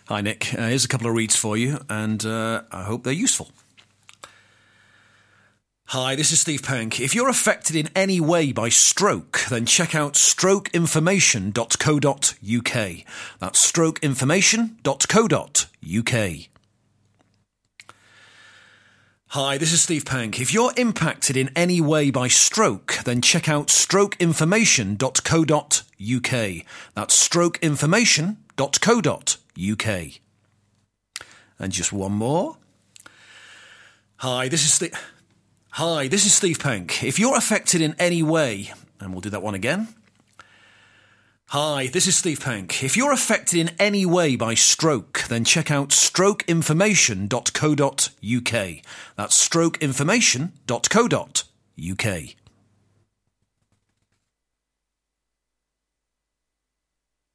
Hi, Nick. Here's a couple of reads for you, and I hope they're useful. Hi, this is Steve Pank. If you're affected in any way by stroke, then check out strokeinformation.co.uk. That's strokeinformation.co.uk. Hi, this is Steve Pank. If you're impacted in any way by stroke, then check out strokeinformation.co.uk. That's strokeinformation.co.uk. And just one more. Hi, this is Steve Pank. If you're affected in any way, and we'll do that one again. Hi, this is Steve Pank. If you're affected in any way by stroke, then check out strokeinformation.co.uk. That's strokeinformation.co.uk.